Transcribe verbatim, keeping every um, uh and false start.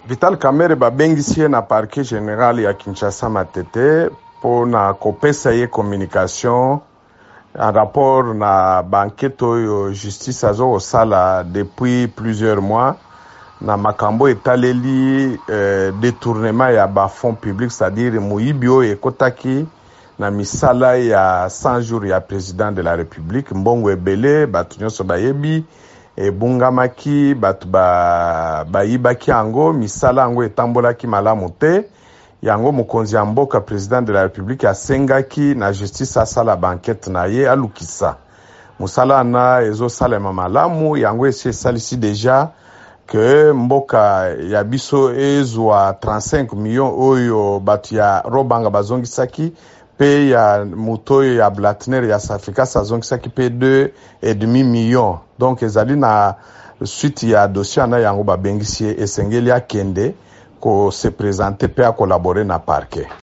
Vital Kamerhe babengisi ye na parquet général ya Kinshasa Matete pona kopesa ye communication en rapport na banquete oyo justice azo kosala depuis plusieurs mois na makambo etaleli euh, détournement ya ba fonds publics, c'est-à-dire moyibi oyo ekotaki na misala ya cent jours ya président de la République. Mbongo ebele batu nyonso bayebi ebungamaki batu ba bayibaki yango, misala yango etambolaki malamu te. Yango mokonzi ya mboka président de la République asengaki na justice asala banquete na ye alukisa musala na ezo salema malamu. Yango esi esalisi deja que mboka ya biso ezwa trente-cinq millions oyo batu ya Robanga bazongisaki pe ya muto ya Blatner ya Safrika azongisaki pe deux et demi millions. Donc ezali na suite ya dossier na yango babengisi esengeli akende ko se présenter pe a collaborer na parquet.